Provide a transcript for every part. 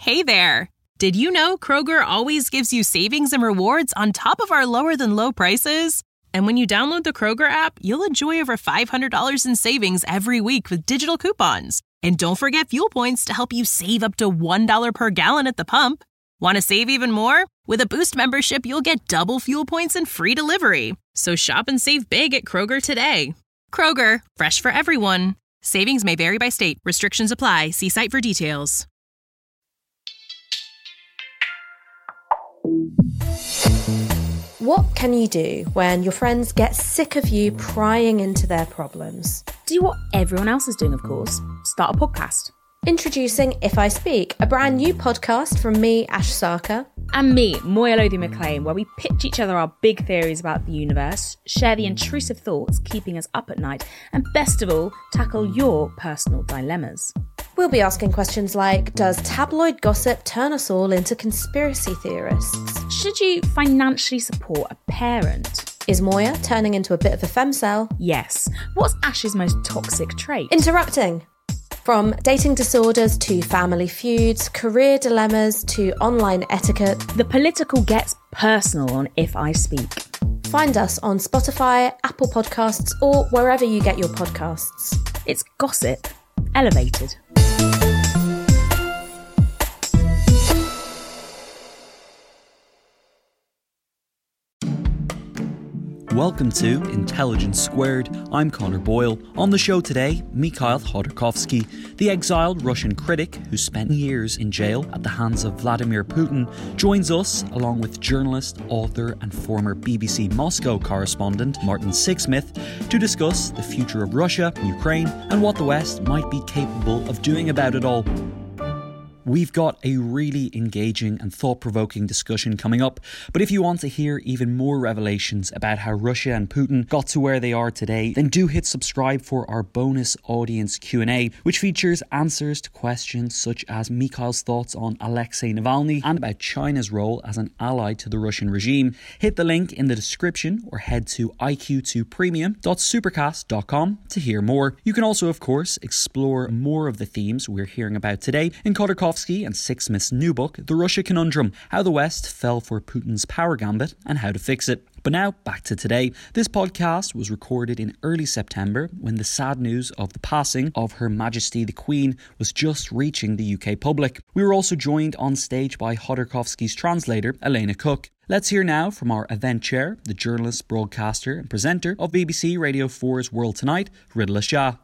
Hey there! Did you know Kroger always gives you savings and rewards on top of our lower-than-low prices? And when you download the Kroger app, you'll enjoy over $500 in savings every week with digital coupons. And don't forget fuel points to help you save up to $1 per gallon at the pump. Want to save even more? With a Boost membership, you'll get double fuel points and free delivery. So shop and save big at Kroger today. Kroger, fresh for everyone. Savings may vary by state. Restrictions apply. See site for details. What can you do when your friends get sick of you prying into their problems? Do what everyone else is doing, of course. Start a podcast. Introducing If I Speak, a brand new podcast from me, Ash Sarkar. And me, Moya Lothian-McLean, where we pitch each other our big theories about the universe, share the intrusive thoughts keeping us up at night, and best of all, tackle your personal dilemmas. We'll be asking questions like, does tabloid gossip turn us all into conspiracy theorists? Should you financially support a parent? Is Moya turning into a bit of a femcel? Yes. What's Ash's most toxic trait? Interrupting. From dating disorders to family feuds, career dilemmas to online etiquette. The political gets personal on If I Speak. Find us on Spotify, Apple Podcasts, or wherever you get your podcasts. It's gossip, elevated. Welcome to Intelligence Squared. I'm Connor Boyle. On the show today, Mikhail Khodorkovsky, the exiled Russian critic who spent years in jail at the hands of Vladimir Putin, joins us along with journalist, author and former BBC Moscow correspondent Martin Sixsmith to discuss the future of Russia, Ukraine and what the West might be capable of doing about it all. We've got a really engaging and thought-provoking discussion coming up, but if you want to hear even more revelations about how Russia and Putin got to where they are today, then do hit subscribe for our bonus audience Q&A, which features answers to questions such as Mikhail's thoughts on Alexei Navalny and about China's role as an ally to the Russian regime. Hit the link in the description or head to iq2premium.supercast.com to hear more. You can also, of course, explore more of the themes we're hearing about today in Khodorkovsky and Sixsmith's new book, The Russia Conundrum, How the West Fell for Putin's Power Gambit and How to Fix It. But now, back to today. This podcast was recorded in early September when the sad news of the passing of Her Majesty the Queen was just reaching the UK public. We were also joined on stage by Khodorkovsky's translator, Elena Cook. Let's hear now from our event chair, the journalist, broadcaster and presenter of BBC Radio 4's World Tonight, Ridla Shah.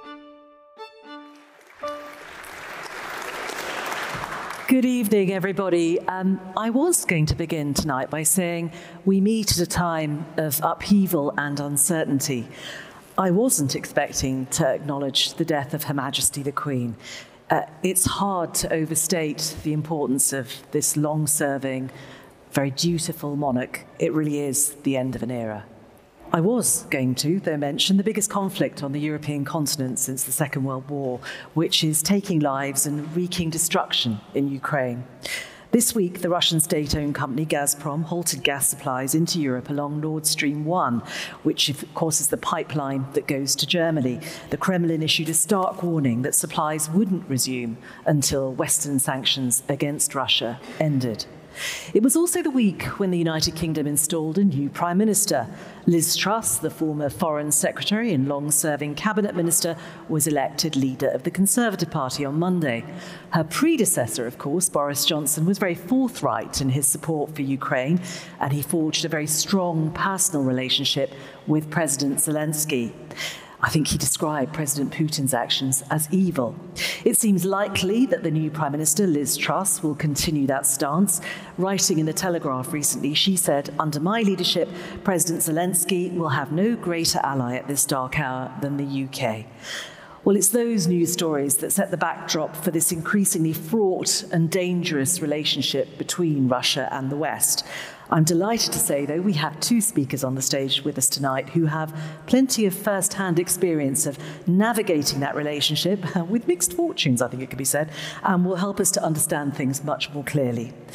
Good evening, everybody. I was going to begin tonight by saying we meet at a time of upheaval and uncertainty. I wasn't expecting to acknowledge the death of Her Majesty the Queen. It's hard to overstate the importance of this long-serving, very dutiful monarch. It really is the end of an era. I was going to, though, mention the biggest conflict on the European continent since the Second World War, which is taking lives and wreaking destruction in Ukraine. This week, the Russian state-owned company Gazprom halted gas supplies into Europe along Nord Stream 1, which, of course, is the pipeline that goes to Germany. The Kremlin issued a stark warning that supplies wouldn't resume until Western sanctions against Russia ended. It was also the week when the United Kingdom installed a new Prime Minister. Liz Truss, the former Foreign Secretary and long-serving Cabinet Minister, was elected leader of the Conservative Party on Monday. Her predecessor, of course, Boris Johnson, was very forthright in his support for Ukraine, and he forged a very strong personal relationship with President Zelensky. I think he described President Putin's actions as evil. It seems likely that the new Prime Minister, Liz Truss, will continue that stance. Writing in The Telegraph recently, she said, "Under my leadership, President Zelensky will have no greater ally at this dark hour than the UK." Well, it's those news stories that set the backdrop for this increasingly fraught and dangerous relationship between Russia and the West. I'm delighted to say, though, we have two speakers on the stage with us tonight who have plenty of first-hand experience of navigating that relationship with mixed fortunes, I think it could be said, and will help us to understand things much more clearly.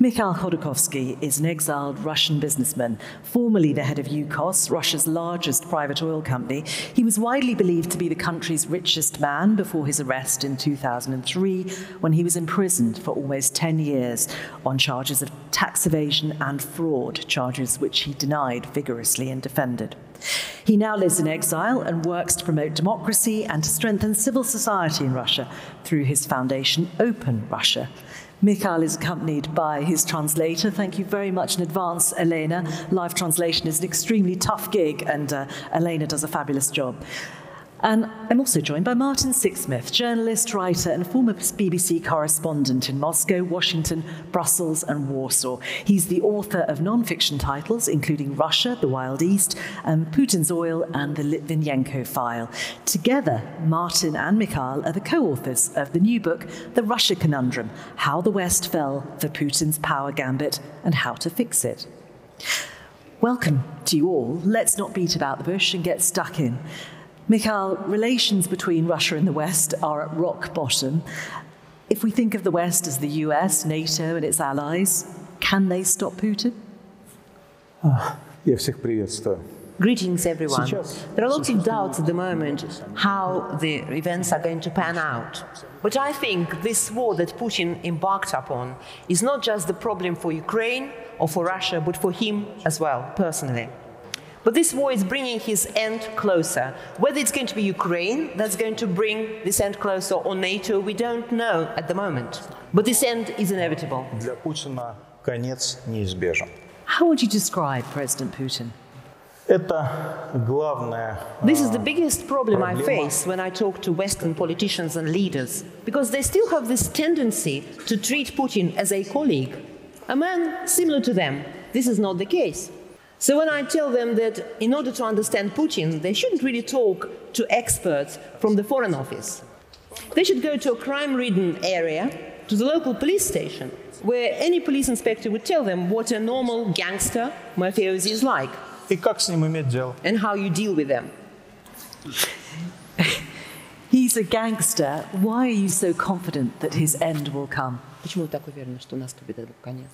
Mikhail Khodorkovsky is an exiled Russian businessman, formerly the head of Yukos, Russia's largest private oil company. He was widely believed to be the country's richest man before his arrest in 2003, when he was imprisoned for almost 10 years on charges of tax evasion and fraud, charges which he denied vigorously and defended. He now lives in exile and works to promote democracy and to strengthen civil society in Russia through his foundation, Open Russia. Mikhail is accompanied by his translator. Thank you very much in advance, Elena. Live translation is an extremely tough gig, and Elena does a fabulous job. And I'm also joined by Martin Sixsmith, journalist, writer, and former BBC correspondent in Moscow, Washington, Brussels, and Warsaw. He's the author of non-fiction titles, including Russia, The Wild East, Putin's Oil, and The Litvinenko File. Together, Martin and Mikhail are the co-authors of the new book, The Russia Conundrum: How the West Fell for Putin's Power Gambit and How to Fix It. Welcome to you all. Let's not beat about the bush and get stuck in. Mikhail, relations between Russia and the West are at rock bottom. If we think of the West as the US, NATO and its allies, can they stop Putin? Я всех приветствую. Greetings, everyone. There are lots of doubts at the moment how the events are going to pan out. But I think this war that Putin embarked upon is not just the problem for Ukraine or for Russia, but for him as well, personally. But this war is bringing his end closer. Whether it's going to be Ukraine that's going to bring this end closer, or NATO, we don't know at the moment. But this end is inevitable. Для Путина конец неизбежен. How would you describe President Putin? Это главное. This is the biggest problem I face when I talk to Western politicians and leaders, because they still have this tendency to treat Putin as a colleague, a man similar to them. This is not the case. So when I tell them that in order to understand Putin, they shouldn't really talk to experts from the Foreign Office. They should go to a crime-ridden area, to the local police station, where any police inspector would tell them what a normal gangster mafiosi is like. И как с ним иметь дело? And how you deal with them. He's a gangster. Why are you so confident that his end will come? Почему вы так уверены, что наступит этот конец?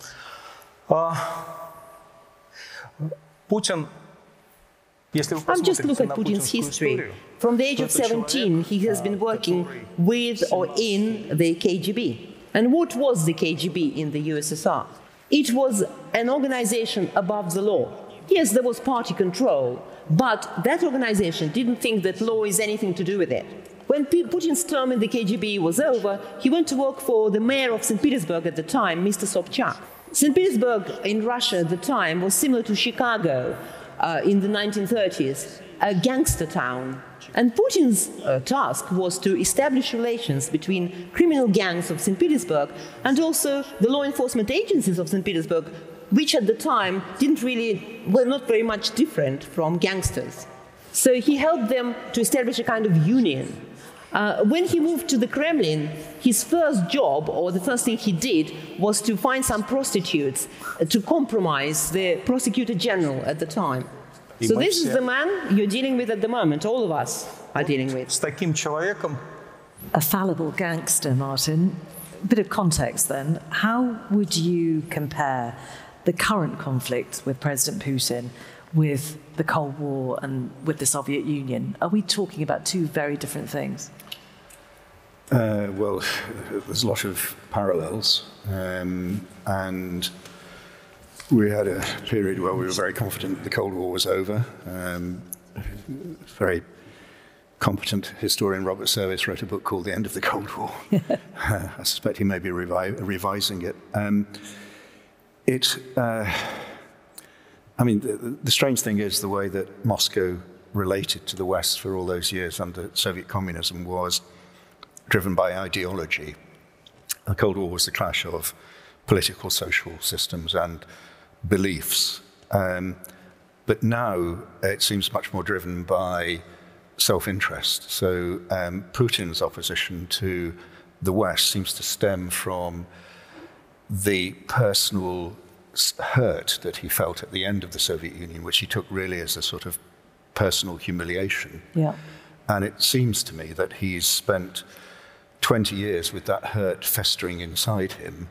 Путин, если вы I'm just look посмотрите at на Putin's путинскую history. историю, From the age of 17, he has been working with or in the KGB. And what was the KGB in the USSR? It was an organization above the law. Yes, there was party control, but that organization didn't think that law is anything to do with it. When Putin's term in the KGB was over, he went to work for the mayor of St. Petersburg at the time, Mr. Sobchak. St. Petersburg in Russia at the time was similar to Chicago in the 1930s, a gangster town. And Putin's task was to establish relations between criminal gangs of St. Petersburg and also the law enforcement agencies of St. Petersburg, which at the time were not very much different from gangsters. So he helped them to establish a kind of union. When he moved to the Kremlin, his first job, or the first thing he did, was to find some prostitutes to compromise the prosecutor general at the time. So this is the man you're dealing with at the moment, all of us are dealing with. С таким человеком A fallible gangster, Martin. A bit of context then. How would you compare the current conflict with President Putin with the Cold War and with the Soviet Union? Are we talking about two very different things? Well, there's a lot of parallels, and we had a period where we were very confident the Cold War was over. Very competent historian Robert Service wrote a book called The End of the Cold War. I suspect he may be revising it. The strange thing is the way that Moscow related to the West for all those years under Soviet communism was driven by ideology. The Cold War was the clash of political, social systems and beliefs. But now it seems much more driven by self-interest. So Putin's opposition to the West seems to stem from the personal hurt that he felt at the end of the Soviet Union, which he took really as a sort of personal humiliation. Yeah. And it seems to me that he's spent 20 years with that hurt festering inside him,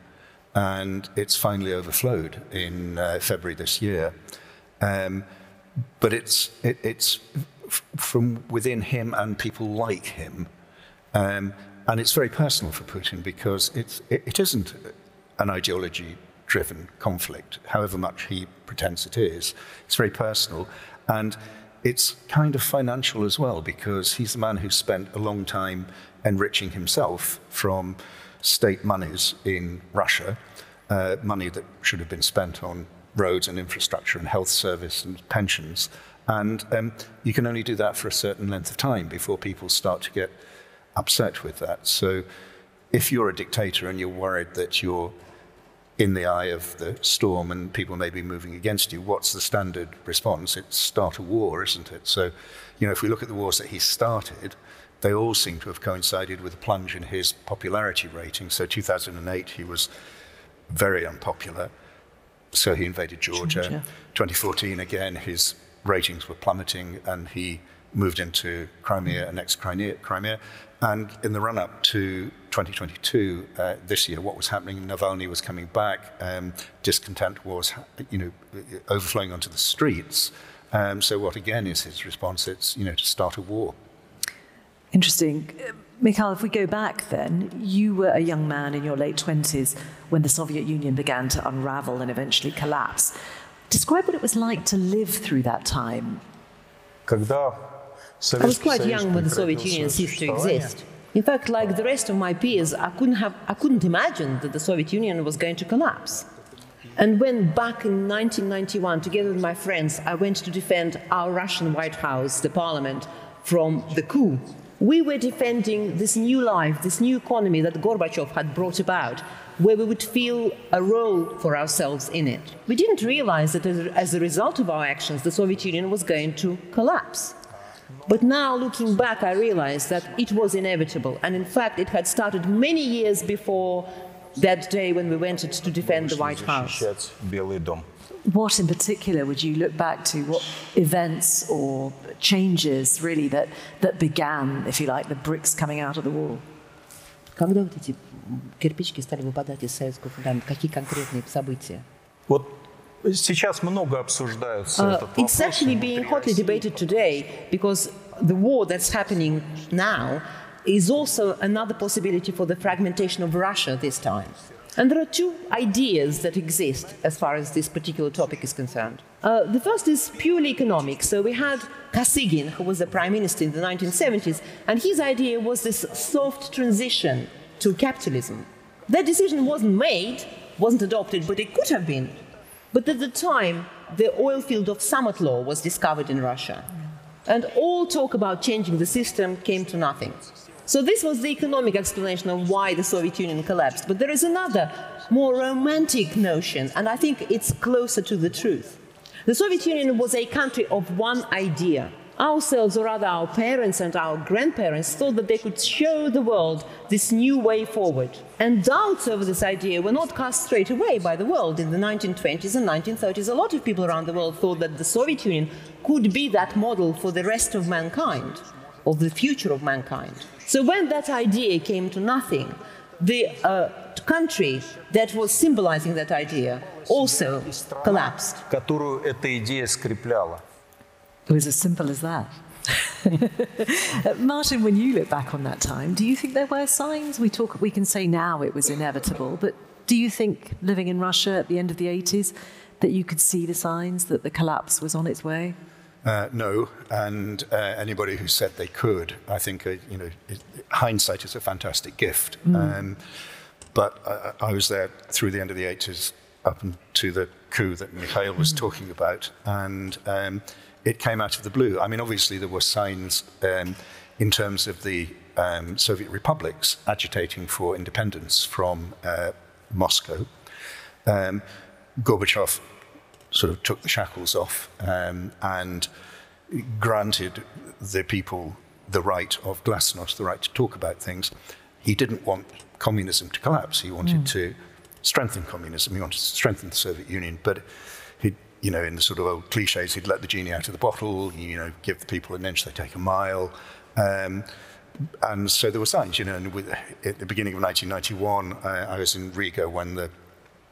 and it's finally overflowed in February this year. But it's from within him and people like him. And it's very personal for Putin because it isn't an ideology-driven conflict, however much he pretends it is. It's very personal. And it's kind of financial as well because he's the man who spent a long time enriching himself from state monies in Russia, money that should have been spent on roads and infrastructure and health service and pensions. And you can only do that for a certain length of time before people start to get upset with that. So if you're a dictator and you're worried that you're in the eye of the storm and people may be moving against you, what's the standard response? It's start a war, isn't it? So, if we look at the wars that he started, they all seem to have coincided with a plunge in his popularity rating. So 2008, he was very unpopular, so he invaded Georgia. 2014, again, his ratings were plummeting and he moved into Crimea, annexed Crimea. And in the run-up to 2022, this year, what was happening, Navalny was coming back, discontent was, overflowing onto the streets. So what, again, is his response? It's, to start a war. Interesting. Mikhail, if we go back then, you were a young man in your late 20s when the Soviet Union began to unravel and eventually collapse. Describe what it was like to live through that time. I was quite young when the Soviet Union ceased to exist. In fact, like the rest of my peers, I couldn't imagine that the Soviet Union was going to collapse. And when back in 1991, together with my friends, I went to defend our Russian White House, the parliament, from the coup, we were defending this new life, this new economy that Gorbachev had brought about, where we would feel a role for ourselves in it. We didn't realize that as a result of our actions, the Soviet Union was going to collapse. But now, looking back, I realized that it was inevitable. And in fact, it had started many years before that day when we went to defend the White House. What in particular would you look back to? What events or changes really that began, if you like, the bricks coming out of the wall? Когда вот эти кирпичики стали выпадать из советского фундамента, какие конкретные события? Сейчас много обсуждается этот вопрос. It's actually being hotly debated today because the war that's happening now is also another possibility for the fragmentation of Russia this time. And there are two ideas that exist as far as this particular topic is concerned. The first is purely economic. So we had Kosygin, who was the prime minister in the 1970s, and his idea was this soft transition to capitalism. That decision wasn't made, wasn't adopted, but it could have been. But at the time, the oil field of Samatlow was discovered in Russia. And all talk about changing the system came to nothing. So this was the economic explanation of why the Soviet Union collapsed. But there is another, more romantic notion, and I think it's closer to the truth. The Soviet Union was a country of one idea. Ourselves, or rather our parents and our grandparents, thought that they could show the world this new way forward. And doubts over this idea were not cast straight away by the world. In the 1920s and 1930s, a lot of people around the world thought that the Soviet Union could be that model for the rest of mankind, of the future of mankind. So when that idea came to nothing, the country that was symbolizing that idea also collapsed. Которую эта идея скрепляла. It was as simple as that. Martin, when you look back on that time, do you think there were signs? We can say now it was inevitable, but do you think, living in Russia at the end of the 80s, that you could see the signs that the collapse was on its way? No, and anybody who said they could, I think, hindsight is a fantastic gift. But I was there through the end of the 80s up to the coup that Mikhail was talking about, and it came out of the blue. I mean, obviously there were signs in terms of the Soviet republics agitating for independence from Moscow. Gorbachev sort of took the shackles off and granted the people the right of glasnost, the right to talk about things. He didn't want communism to collapse. He wanted to strengthen communism. He wanted to strengthen the Soviet Union. But he, in the sort of old cliches, he'd let the genie out of the bottle. Give the people an inch, they take a mile. And so there were signs. And at the beginning of 1991, I was in Riga when the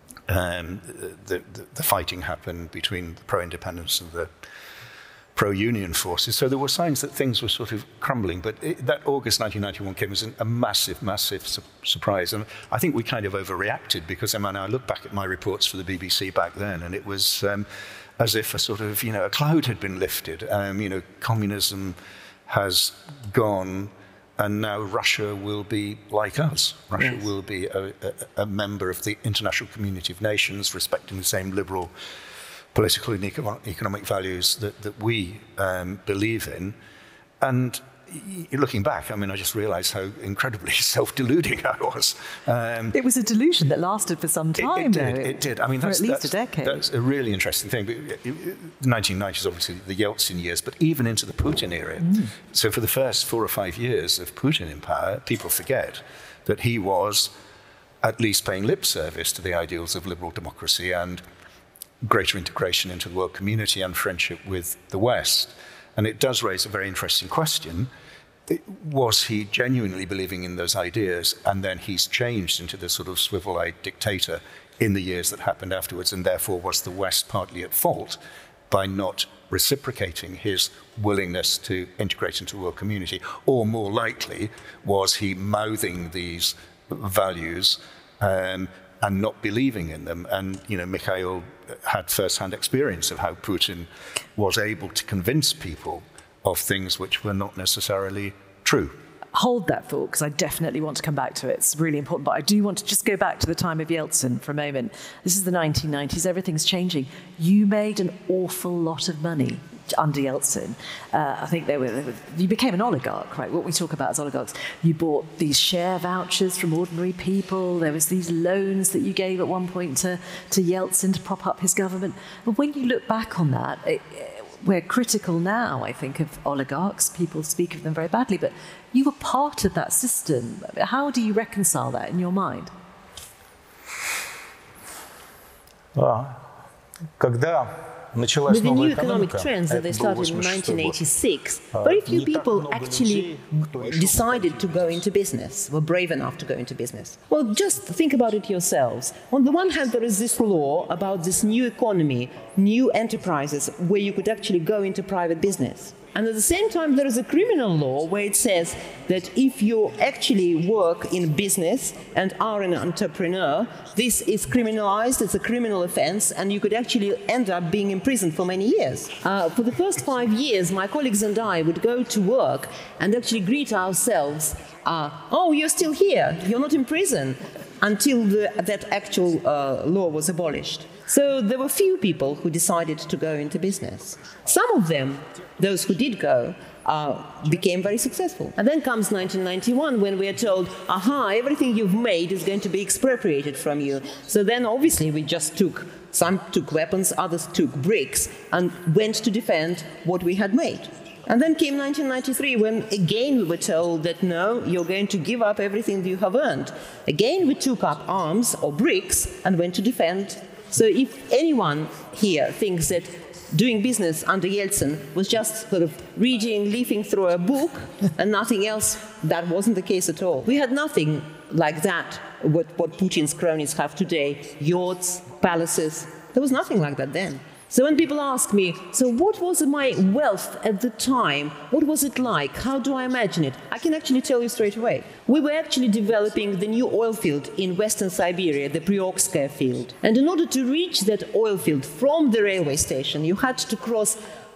the fighting happened between the pro-independence and the pro-union forces. So there were signs that things were sort of crumbling. But that August 1991 came as a massive, massive surprise. And I think we kind of overreacted because, I look back at my reports for the BBC back then, and it was as if a sort of, a cloud had been lifted. Communism has gone, and now Russia will be like us. Russia will be a member of the international community of nations, respecting the same liberal political and economic values that we believe in. And looking back, I just realised how incredibly self-deluding I was. It was a delusion that lasted for some time, It did. For at least a decade. That's a really interesting thing. The 1990s, obviously, the Yeltsin years, but even into the Putin era. So for the first 4 or 5 years of Putin in power, people forget that he was at least paying lip service to the ideals of liberal democracy and greater integration into the world community and friendship with the West. And it does raise a very interesting question. Was he genuinely believing in those ideas, and then he's changed into this sort of swivel-eyed dictator in the years that happened afterwards, and therefore was the West partly at fault by not reciprocating his willingness to integrate into the world community? Or more likely, was he mouthing these values and not believing in them? And, Mikhail had first-hand experience of how Putin was able to convince people of things which were not necessarily true. Hold that thought, because I definitely want to come back to it. It's really important. But I do want to just go back to the time of Yeltsin for a moment. This is the 1990s. Everything's changing. You made an awful lot of money under Yeltsin. I think you became an oligarch, right? What we talk about as oligarchs. You bought these share vouchers from ordinary people. There was these loans that you gave at one point to Yeltsin to prop up his government. But when you look back on that, we're critical now, I think, of oligarchs. People speak of them very badly, but you were part of that system. How do you reconcile that in your mind? With the new economic trends that they started in 1986, very few people actually decided to go into business, were brave enough to go into business. Well, just think about it yourselves. On the one hand, there is this law about this new economy, new enterprises, where you could actually go into private business. And at the same time, there is a criminal law where it says that if you actually work in business and are an entrepreneur, this is criminalized, it's a criminal offense, and you could actually end up being imprisoned for many years. For the first 5 years, my colleagues and I would go to work and actually greet ourselves, oh, you're still here, you're not in prison, until that actual law was abolished. So there were few people who decided to go into business. Some of them, those who did go, became very successful. And then comes 1991 when we are told, everything you've made is going to be expropriated from you. So then obviously we just some took weapons, others took bricks, and went to defend what we had made. And then came 1993 when again we were told that no, you're going to give up everything that you have earned. Again we took up arms or bricks and went to defend. So if anyone here thinks that doing business under Yeltsin was just sort of reading, leafing through a book and nothing else, that wasn't the case at all. We had nothing like that, what Putin's cronies have today, yachts, palaces. There was nothing like that then. So when people ask me, so what was my wealth at the time? What was it like? How do I imagine it? I can actually tell you straight away. We were actually developing the new oil field in Western Siberia, the Priokskaya field. And in order to reach that oil field from the railway station, you had to cross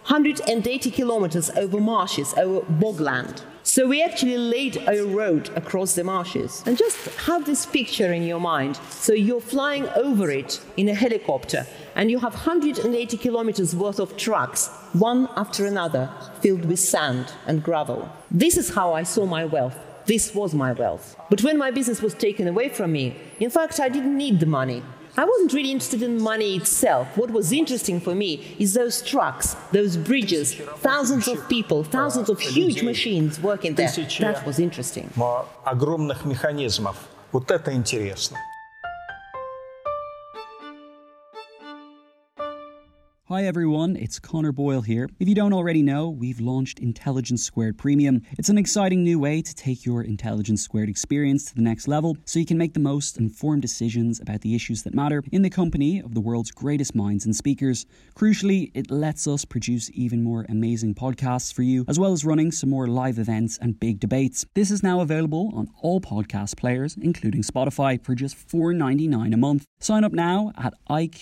180 kilometers over marshes, over bogland. So we actually laid a road across the marshes. And just have this picture in your mind. So you're flying over it in a helicopter, and you have 180 kilometers worth of trucks, one after another, filled with sand and gravel. This is how I saw my wealth. This was my wealth. But when my business was taken away from me, in fact, I didn't need the money. I wasn't really interested in money itself. What was interesting for me is those trucks, those bridges, thousands of people, thousands of huge machines working there. That was interesting. Огромных механизмов. Вот это интересно. Hi everyone, it's Connor Boyle here. If you don't already know, we've launched Intelligence Squared Premium. It's an exciting new way to take your Intelligence Squared experience to the next level so you can make the most informed decisions about the issues that matter in the company of the world's greatest minds and speakers. Crucially, it lets us produce even more amazing podcasts for you, as well as running some more live events and big debates. This is now available on all podcast players, including Spotify, for just $4.99 a month. Sign up now at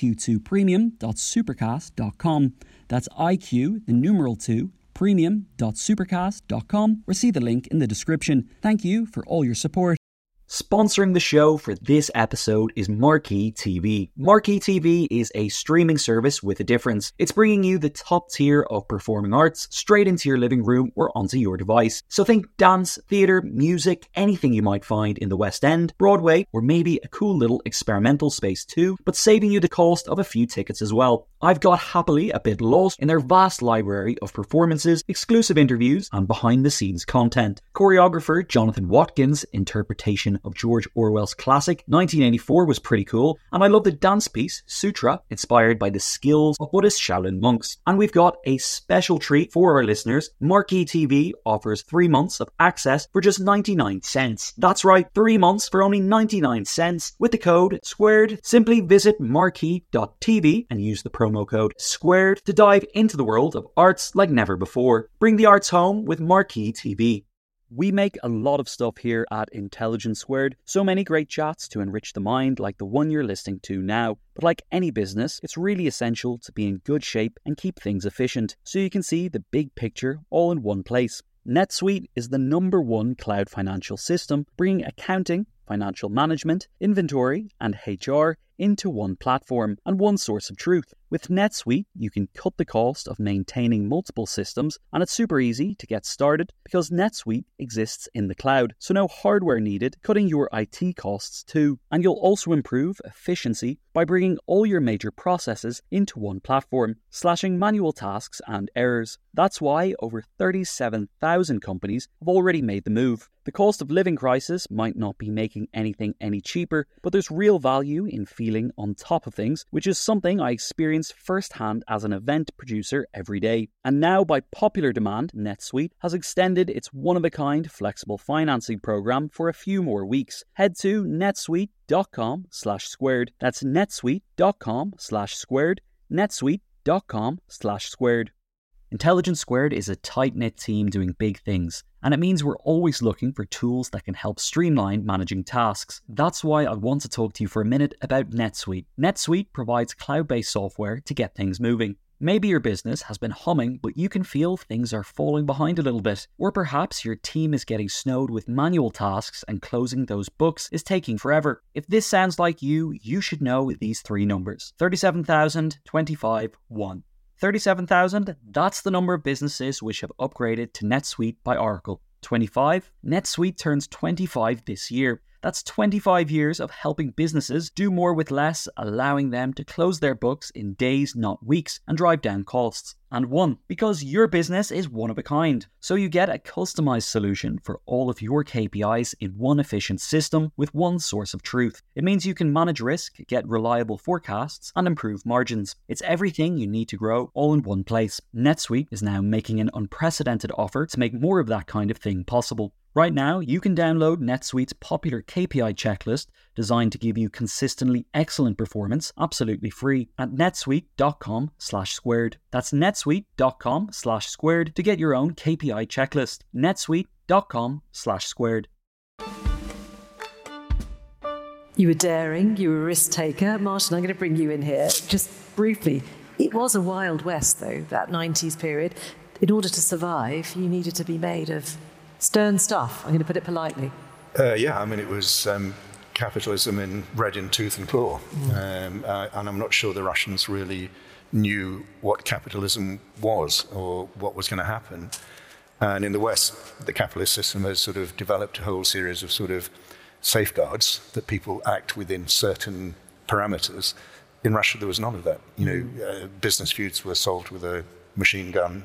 iq2premium.supercast.com. That's IQ, the numeral 2, premium.supercast.com, or see the link in the description. Thank you for all your support. Sponsoring the show for this episode is Marquee TV. Marquee TV is a streaming service with a difference. It's bringing you the top tier of performing arts straight into your living room or onto your device. So think dance, theatre, music, anything you might find in the West End, Broadway, or maybe a cool little experimental space too, but saving you the cost of a few tickets as well. I've got happily a bit lost in their vast library of performances, exclusive interviews, and behind-the-scenes content. Choreographer Jonathan Watkins' interpretation of George Orwell's classic 1984 was pretty cool, and I love the dance piece Sutra, inspired by the skills of Buddhist Shaolin monks. And we've got a special treat for our listeners. Marquee TV offers 3 months of access for just 99 cents. That's right, 3 months for only 99 cents with the code SQUARED. Simply visit marquee.tv and use the promo code SQUARED to dive into the world of arts like never before. Bring the arts home with Marquee TV. We make a lot of stuff here at Intelligence Squared, so many great chats to enrich the mind like the one you're listening to now. But like any business, it's really essential to be in good shape and keep things efficient, so you can see the big picture all in one place. NetSuite is the #1 cloud financial system, bringing accounting, financial management, inventory, and HR into one platform and one source of truth. With NetSuite, you can cut the cost of maintaining multiple systems, and it's super easy to get started because NetSuite exists in the cloud, so no hardware needed, cutting your IT costs too. And you'll also improve efficiency by bringing all your major processes into one platform, slashing manual tasks and errors. That's why over 37,000 companies have already made the move. The cost of living crisis might not be making anything any cheaper, but there's real value in feeling on top of things, which is something I experience firsthand as an event producer every day. And now, by popular demand, NetSuite has extended its one-of-a-kind flexible financing program for a few more weeks. Head to netsuite.com/squared. That's netsuite.com/squared. netsuite.com/squared. Intelligence Squared is a tight-knit team doing big things, and it means we're always looking for tools that can help streamline managing tasks. That's why I want to talk to you for a minute about NetSuite. NetSuite provides cloud-based software to get things moving. Maybe your business has been humming, but you can feel things are falling behind a little bit. Or perhaps your team is getting snowed with manual tasks and closing those books is taking forever. If this sounds like you, you should know these 3 numbers. 37,000, 25, 1. 37,000, that's the number of businesses which have upgraded to NetSuite by Oracle. 25, NetSuite turns 25 this year. That's 25 years of helping businesses do more with less, allowing them to close their books in days, not weeks, and drive down costs. And 1, because your business is one of a kind. So you get a customized solution for all of your KPIs in one efficient system with one source of truth. It means you can manage risk, get reliable forecasts, and improve margins. It's everything you need to grow all in one place. NetSuite is now making an unprecedented offer to make more of that kind of thing possible. Right now, you can download NetSuite's popular KPI checklist designed to give you consistently excellent performance absolutely free at netsuite.com/squared. That's netsuite.com/squared to get your own KPI checklist. netsuite.com/squared. You were daring, you were a risk taker. Martin, I'm going to bring you in here just briefly. It was a wild west, though, that 90s period. In order to survive, you needed to be made of stern stuff, I'm going to put it politely. It was capitalism red in tooth and claw. And I'm not sure the Russians really knew what capitalism was or what was going to happen. And in the West, the capitalist system has sort of developed a whole series of sort of safeguards that people act within certain parameters. In Russia, there was none of that. Business feuds were solved with a machine gun,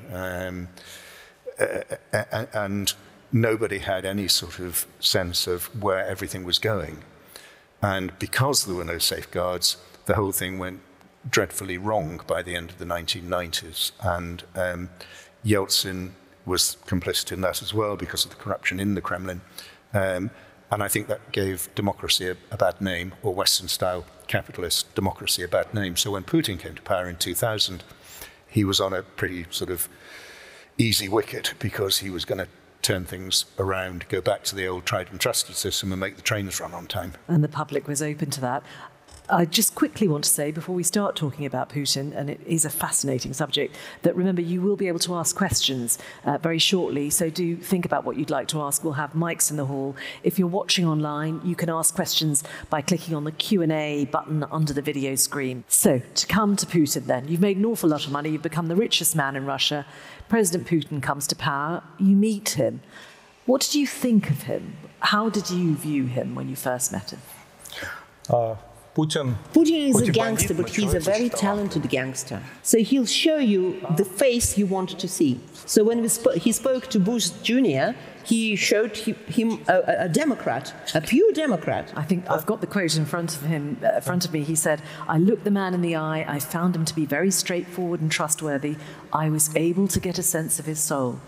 and nobody had any sort of sense of where everything was going. And because there were no safeguards, the whole thing went dreadfully wrong by the end of the 1990s. And Yeltsin was complicit in that as well because of the corruption in the Kremlin. And I think that gave democracy a bad name, or Western-style capitalist democracy a bad name. So when Putin came to power in 2000, he was on a pretty sort of easy wicket because he was going to turn things around, go back to the old tried and trusted system and make the trains run on time. And the public was open to that. I just quickly want to say, before we start talking about Putin, and it is a fascinating subject, that remember you will be able to ask questions very shortly, so do think about what you'd like to ask. We'll have mics in the hall. If you're watching online, you can ask questions by clicking on the Q&A button under the video screen. So, to come to Putin then, you've made an awful lot of money, you've become the richest man in Russia. President Putin comes to power, you meet him. What did you think of him? How did you view him when you first met him? Putin is a gangster, but he's a very talented gangster. So he'll show you the face you want to see. So when he spoke to Bush Jr., he showed him a Democrat, a pure Democrat. I think I've got the quote in front of me. He said, "I looked the man in the eye. I found him to be very straightforward and trustworthy. I was able to get a sense of his soul."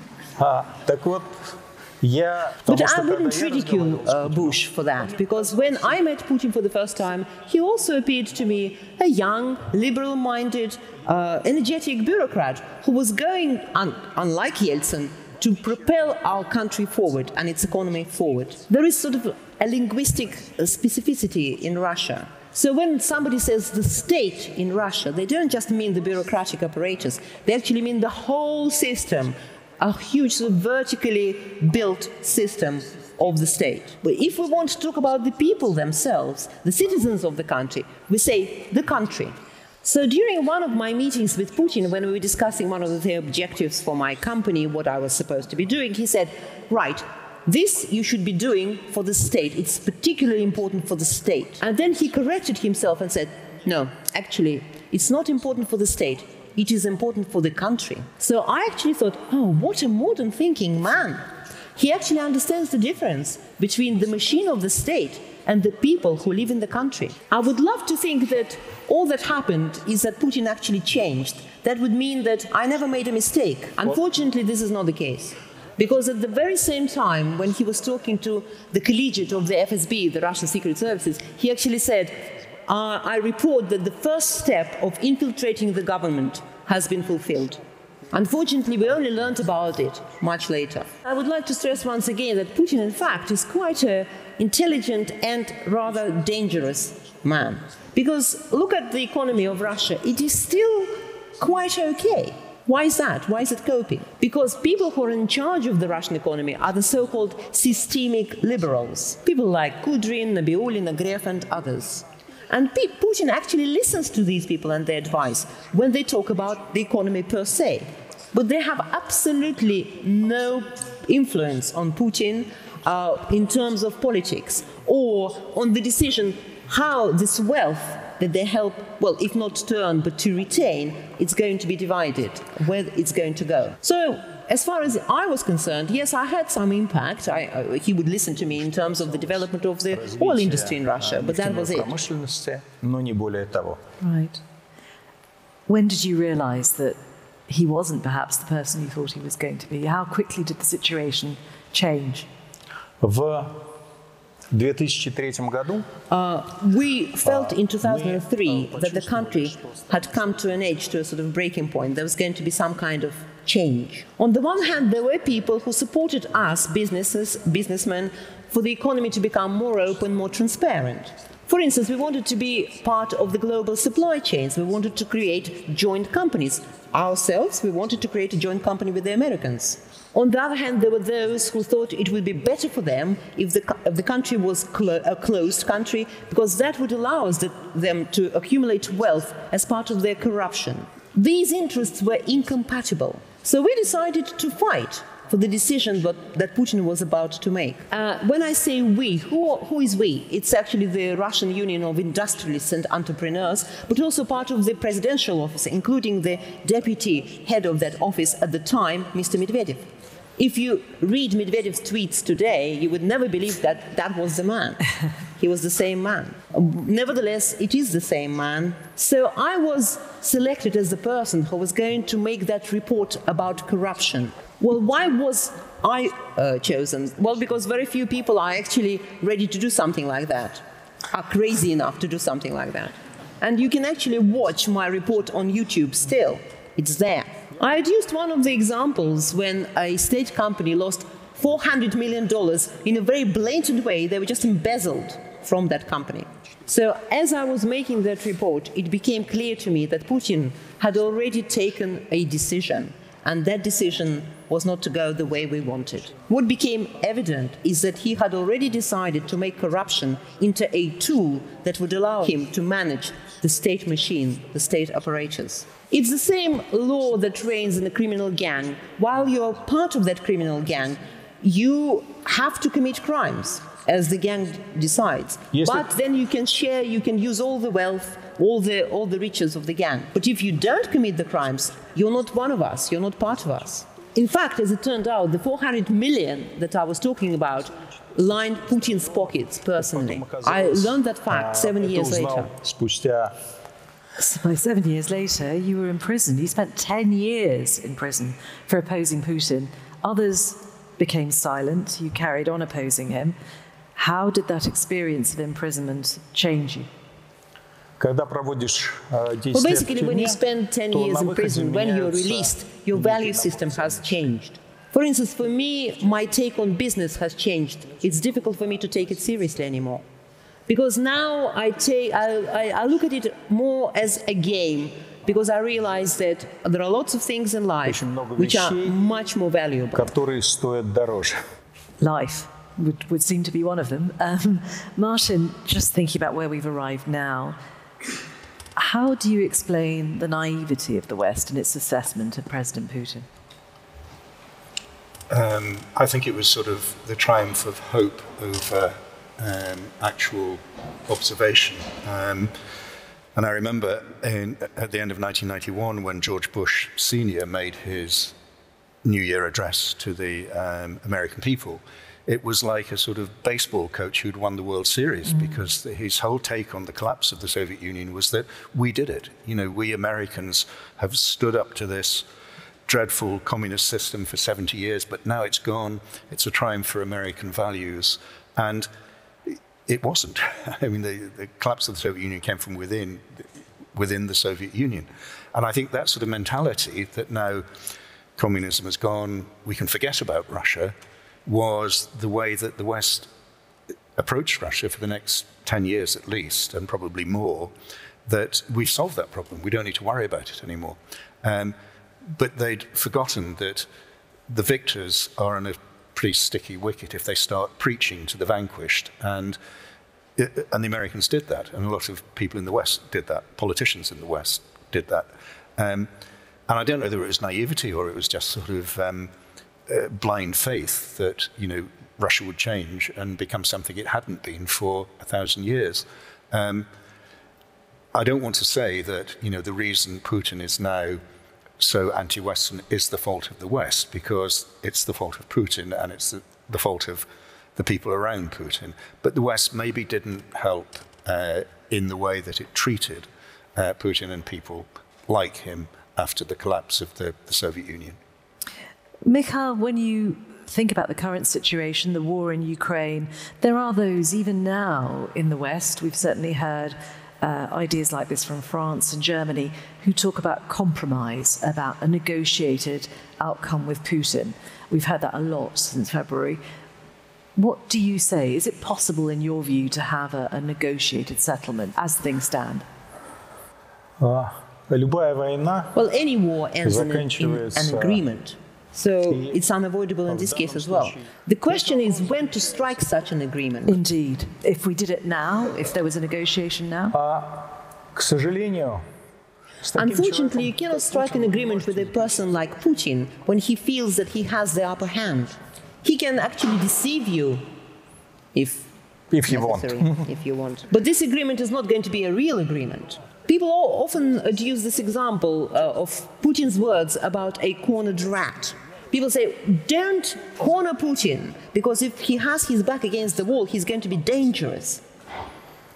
But I wouldn't ridicule Bush for that, because when I met Putin for the first time, he also appeared to me a young, liberal-minded, energetic bureaucrat who was going, unlike Yeltsin, to propel our country forward and its economy forward. There is sort of a linguistic specificity in Russia. So when somebody says the state in Russia, they don't just mean the bureaucratic apparatus, they actually mean the whole system, a huge sort of vertically built system of the state. But if we want to talk about the people themselves, the citizens of the country, we say the country. So during one of my meetings with Putin, when we were discussing one of the objectives for my company, what I was supposed to be doing, he said, right, this you should be doing for the state. It's particularly important for the state. And then he corrected himself and said, no, actually, it's not important for the state. It is important for the country. So I actually thought, oh, what a modern thinking man. He actually understands the difference between the machine of the state and the people who live in the country. I would love to think that all that happened is that Putin actually changed. That would mean that I never made a mistake. Unfortunately, this is not the case. Because at the very same time, when he was talking to the collegiate of the FSB, the Russian Secret Services, he actually said, I report that the first step of infiltrating the government has been fulfilled. Unfortunately, we only learned about it much later. I would like to stress once again that Putin, in fact, is quite an intelligent and rather dangerous man. Because look at the economy of Russia. It is still quite okay. Why is that? Why is it coping? Because people who are in charge of the Russian economy are the so-called systemic liberals. People like Kudrin, Nabiullin, Agrev, and others. And Putin actually listens to these people and their advice when they talk about the economy per se. But they have absolutely no influence on Putin in terms of politics or on the decision how this wealth that they help, well, if not turn, but to retain, it's going to be divided, where it's going to go. So, as far as I was concerned, yes, I had some impact. He would listen to me in terms of the development of the oil industry in Russia, but that was it. Right. When did you realize that he wasn't perhaps the person you thought he was going to be? How quickly did the situation change? We felt in 2003 that the country had come to an age, to a sort of breaking point. There was going to be some kind of change. On the one hand, there were people who supported us, businessmen, for the economy to become more open, more transparent. For instance, we wanted to be part of the global supply chains. We wanted to create joint companies. Ourselves, we wanted to create a joint company with the Americans. On the other hand, there were those who thought it would be better for them if the country was a closed country, because that would allow them to accumulate wealth as part of their corruption. These interests were incompatible. So we decided to fight for the decision that Putin was about to make. When I say we, who is we? It's actually the Russian Union of Industrialists and Entrepreneurs, but also part of the presidential office, including the deputy head of that office at the time, Mr. Medvedev. If you read Medvedev's tweets today, you would never believe that that was the man. he was the same man. Nevertheless, it is the same man. So I was selected as the person who was going to make that report about corruption. Well, why was I chosen? Well, because very few people are actually ready to do something like that, are crazy enough to do something like that. And you can actually watch my report on YouTube still. It's there. I had used one of the examples when a state company lost $400 million in a very blatant way. They were just embezzled from that company. So as I was making that report, it became clear to me that Putin had already taken a decision, and that decision was not to go the way we wanted. What became evident is that he had already decided to make corruption into a tool that would allow him to manage the state machine, the state apparatus. It's the same law that reigns in a criminal gang. While you're part of that criminal gang, you have to commit crimes, as the gang decides. Yes, but then you can share, you can use all the wealth, all the riches of the gang. But if you don't commit the crimes, you're not one of us, you're not part of us. In fact, as it turned out, the 400 million that I was talking about lined Putin's pockets personally. I learned that fact 7 years later. So 7 years later, you were in prison. You spent 10 years in prison for opposing Putin. Others became silent. You carried on opposing him. How did that experience of imprisonment change you? Well, basically, when you spend 10 years in prison, when you're released, your value system has changed. For instance, for me, my take on business has changed. It's difficult for me to take it seriously anymore. Because now I look at it more as a game, because I realize that there are lots of things in life which are much more valuable. Life would seem to be one of them. Martin, just thinking about where we've arrived now, how do you explain the naivety of the West in its assessment of President Putin? I think it was sort of the triumph of hope over actual observation. And I remember at the end of 1991 when George Bush Sr. made his New Year address to the American people, it was like a sort of baseball coach who'd won the World Series, because his whole take on the collapse of the Soviet Union was that we did it. You know, we Americans have stood up to this dreadful communist system for 70 years, but now it's gone. It's a triumph for American values. And it wasn't. I mean, the collapse of the Soviet Union came from within the Soviet Union. And I think that sort of mentality that now communism has gone, we can forget about Russia, was the way that the West approached Russia for the next 10 years at least, and probably more, that we've solved that problem. We don't need to worry about it anymore. But they'd forgotten that the victors are on a pretty sticky wicket if they start preaching to the vanquished. And the Americans did that, and a lot of people in the West did that. Politicians in the West did that. And I don't know whether it was naivety or it was just sort of blind faith that, you know, Russia would change and become something it hadn't been for 1,000 years. I don't want to say that, you know, the reason Putin is now so anti-Western is the fault of the West, because it's the fault of Putin and it's the fault of the people around Putin. But the West maybe didn't help in the way that it treated Putin and people like him after the collapse of the Soviet Union. Mikhail, when you think about the current situation, the war in Ukraine, there are those even now in the West, we've certainly heard ideas like this from France and Germany, who talk about compromise, about a negotiated outcome with Putin. We've heard that a lot since February. What do you say? Is it possible, in your view, to have a negotiated settlement as things stand? Well, any war ends in an agreement. So it's unavoidable in this case as well. The question is when to strike such an agreement. Indeed. If we did it now, if there was a negotiation now? Unfortunately, you cannot strike an agreement with a person like Putin when he feels that he has the upper hand. He can actually deceive you if you want. But this agreement is not going to be a real agreement. People often use this example of Putin's words about a cornered rat. People say, don't corner Putin, because if he has his back against the wall, he's going to be dangerous.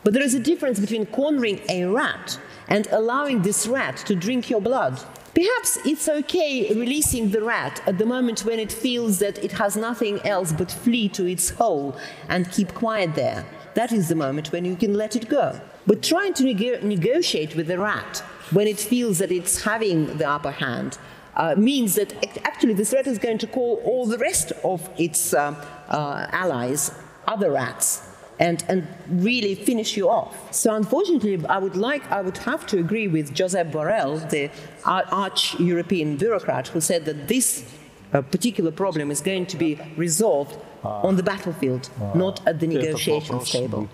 But there is a difference between cornering a rat and allowing this rat to drink your blood. Perhaps it's okay releasing the rat at the moment when it feels that it has nothing else but flee to its hole and keep quiet there. That is the moment when you can let it go. But trying to negotiate with the rat when it feels that it's having the upper hand means that actually this rat is going to call all the rest of its allies, other rats, and really finish you off. So unfortunately, I would have to agree with Josep Borrell, the arch-European bureaucrat, who said that this particular problem is going to be resolved on the battlefield, not at the negotiation table.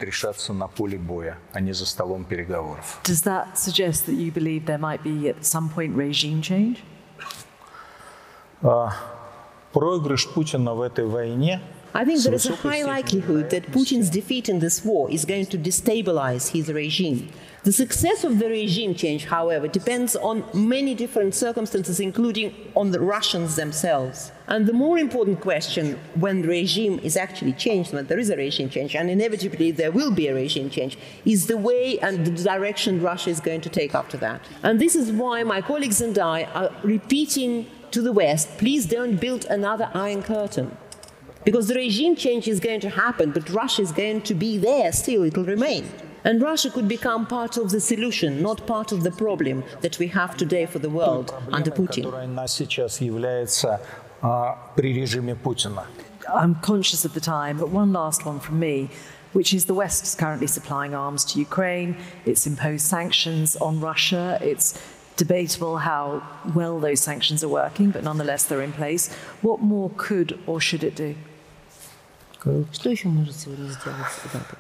Does that suggest that you believe there might be at some point regime change? Проигрыш Путина в этой войне I think there is a high likelihood that Putin's defeat in this war is going to destabilize his regime. The success of the regime change, however, depends on many different circumstances, including on the Russians themselves. And the more important question when the regime is actually changed, when there is a regime change, and inevitably there will be a regime change, is the way and the direction Russia is going to take after that. And this is why my colleagues and I are repeating to the West, please don't build another Iron Curtain. Because the regime change is going to happen, but Russia is going to be there still, it will remain. And Russia could become part of the solution, not part of the problem that we have today for the world under Putin. I'm conscious of the time, but one last one from me, which is the West is currently supplying arms to Ukraine. It's imposed sanctions on Russia. It's debatable how well those sanctions are working, but nonetheless they're in place. What more could or should it do? Что еще может сегодня сделать Запад?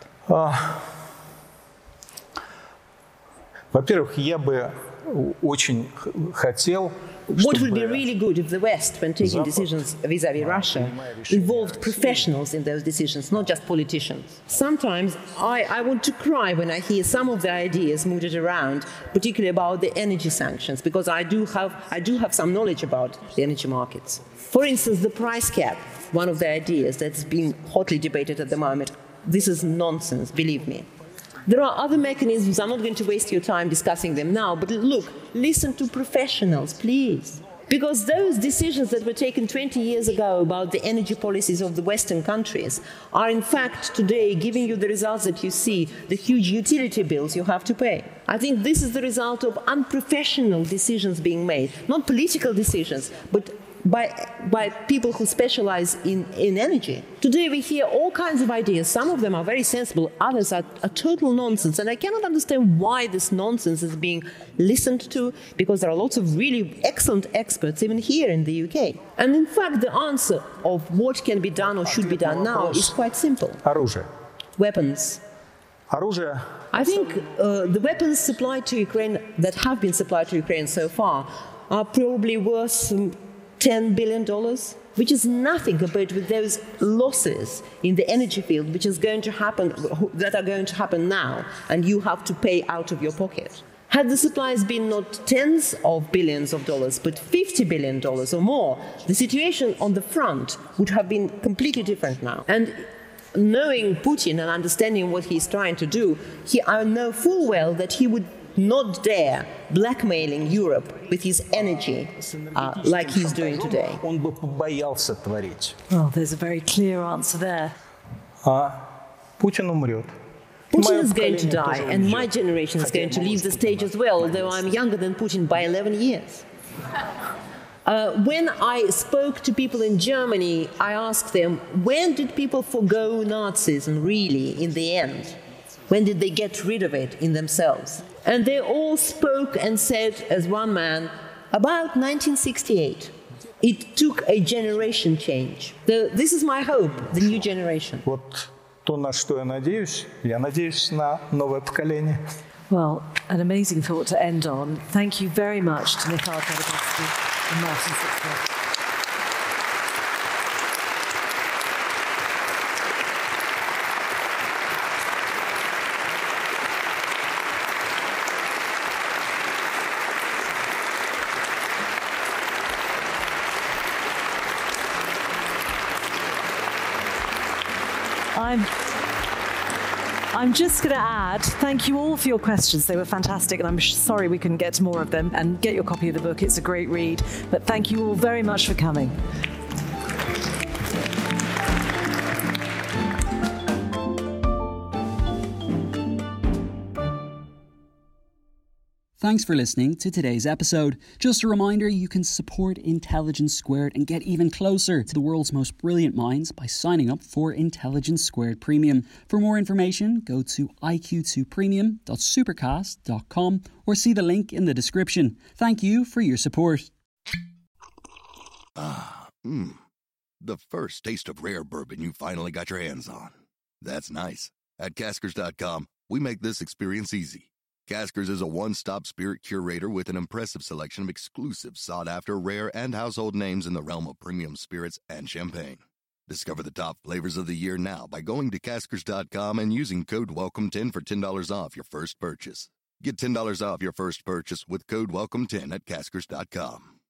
Во-первых, я бы очень хотел, What would be really good if the West, when taking decisions vis-à-vis Russia, involved professionals in those decisions, not just politicians. Sometimes I want to cry when I hear some of the ideas mooted around, particularly about the energy sanctions, because I do have some knowledge about the energy markets. For instance, the price cap, one of the ideas that's being hotly debated at the moment. This is nonsense, believe me. There are other mechanisms. I'm not going to waste your time discussing them now, but look, listen to professionals, please. Because those decisions that were taken 20 years ago about the energy policies of the Western countries are in fact today giving you the results that you see, the huge utility bills you have to pay. I think this is the result of unprofessional decisions being made, not political decisions, but by people who specialize in energy. Today we hear all kinds of ideas. Some of them are very sensible, others are total nonsense. And I cannot understand why this nonsense is being listened to, because there are lots of really excellent experts even here in the UK. And in fact, the answer of what can be done or should be done now is quite simple. Оружие. Weapons. Оружие. I think the weapons supplied to Ukraine, that have been supplied to Ukraine so far, are probably worth $10 billion, which is nothing compared with those losses in the energy field, which is going to happen, that are going to happen now, and you have to pay out of your pocket. Had the supplies been not tens of billions of dollars, but $50 billion or more, the situation on the front would have been completely different now. And knowing Putin and understanding what he's trying to do, I know full well that he would not dare blackmailing Europe with his energy like he's doing today. Он бы побоялся творить. Well, there's a very clear answer there. Putин умрет. Putin is going to die, and my generation is going to leave the stage as well, although I'm younger than Putin by 11 years. When I spoke to people in Germany, I asked them, when did people forgo Nazism really in the end? When did they get rid of it in themselves? And they all spoke and said, as one man, about 1968. It took a generation change. This is my hope, the new generation. Вот то, на что я надеюсь на новое поколение. Well, an amazing thought to end on. Thank you very much to Mikhail Khodorkovsky and Martin Sixsmith. I'm just going to add, thank you all for your questions. They were fantastic, and I'm sorry we couldn't get to more of them. And get your copy of the book. It's a great read. But thank you all very much for coming. Thanks for listening to today's episode. Just a reminder, you can support Intelligence Squared and get even closer to the world's most brilliant minds by signing up for Intelligence Squared Premium. For more information, go to iq2premium.supercast.com or see the link in the description. Thank you for your support. The first taste of rare bourbon you finally got your hands on. That's nice. At Caskers.com, we make this experience easy. Caskers is a one-stop spirit curator with an impressive selection of exclusive, sought-after, rare, and household names in the realm of premium spirits and champagne. Discover the top flavors of the year now by going to Caskers.com and using code WELCOME10 for $10 off your first purchase. Get $10 off your first purchase with code WELCOME10 at Caskers.com.